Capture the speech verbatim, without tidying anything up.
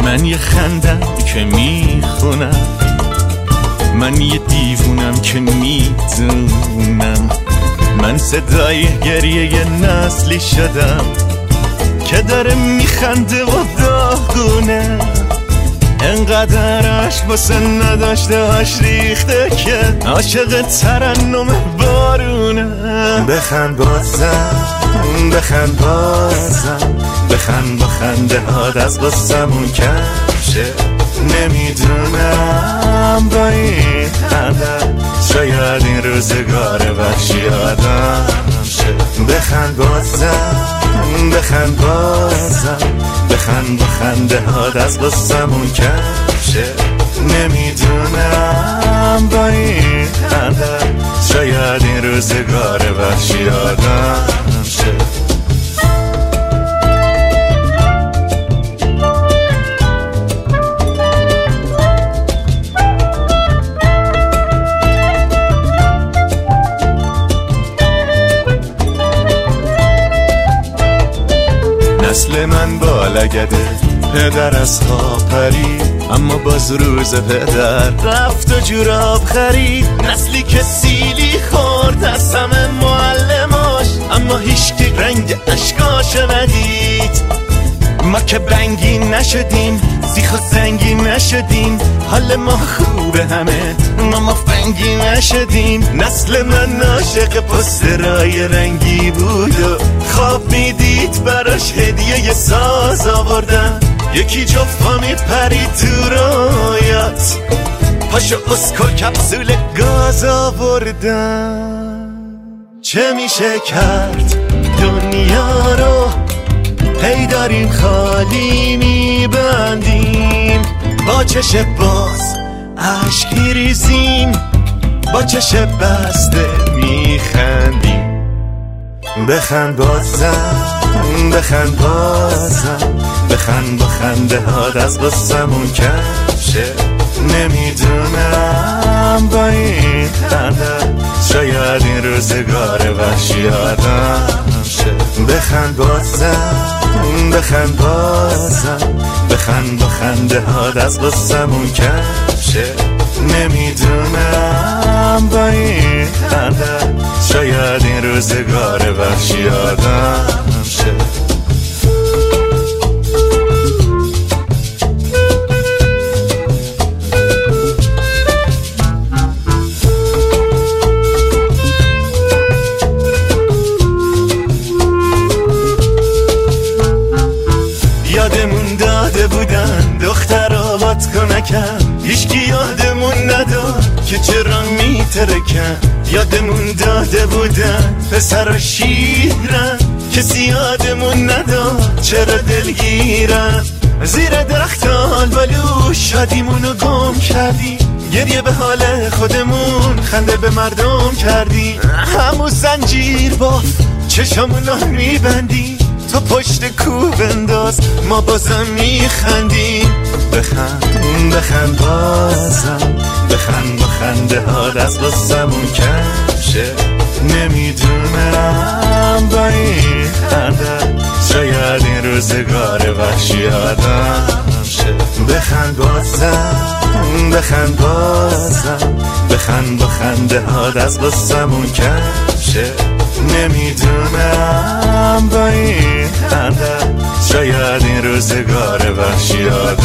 من یه خندم که میخونم، من یه دیوونم که میدونم، من صدای گریه یه نسلی شدم که داره میخنده و داغونه، انقدر عشق واسه نداشته هاش ریخته که عاشق ترنم بارونه. بخند بازم بخند بازم بخند با خنده هات از قصمون کمشه، نمیدونم با این قدر شاید این روزگار وحشی آدم شه. بخند بازم بخند بازم بخند با خنده هات از قصمون کمشه، نمیدونم با این قدر شاید این روزگار وحشی آدم شه. نسل من بالگده، پدر از خواب پرید اما باز روز پدر رفت و جوراب خرید. نسلی که سیلی خورد از همه معلماش اما هیچکی رنگ اشکاشو ندید. ما که بنگی نشدیم سیخ و سنگی نشدیم، حال ما خوبه همه ما ما فنگی نشدیم. نسل من عاشق پوسترای رنگی بود و خواب میدید براش هدیه ی ساز آوردن، یکی جفا میپرید تو رویات پاشو اسکو کپسول گاز آوردن. چه میشه کرد دنیا رو هی داریم خالی میبندیم، با چش باز عشق میریزیم، با چش بسته میخندیم. بخند بازم بخند بازم بخند با خنده هات از قصمون کمشه، نمیدونم با این قدر شاید این روزگار وحشی آدم شه. بخند بازم بخند بازم بخند با خنده هات از قصمون کمشه، نمیدونم با این قدر شاید این روزگار وحشی آدم شه. یادمون داده بودن دختر آباد کنکن، هیچکی یادمون نداد که چرا میترکن. یادمون داده بودن پسر و شیرن، کسی یادمون نداد چرا دلگیرن. زیر درخت آلبالو شادیمونو گم کردیم، گریه به حال خودمون خنده به مردم کردیم. همون زنجیر باف چشامونو میبندیم، تو پشت کو بنداز ما بازم میخندیم. بخند بخند بازم بخند با خنده هات از قصمون کمشه، نمیدونم با این قدر شاید این روزگار وحشی آدم شه. بخند بازم بخند بازم بخند با خنده هات از قصمون کمشه، نمیدونم با این قدر شاید این روزگار وحشی آدم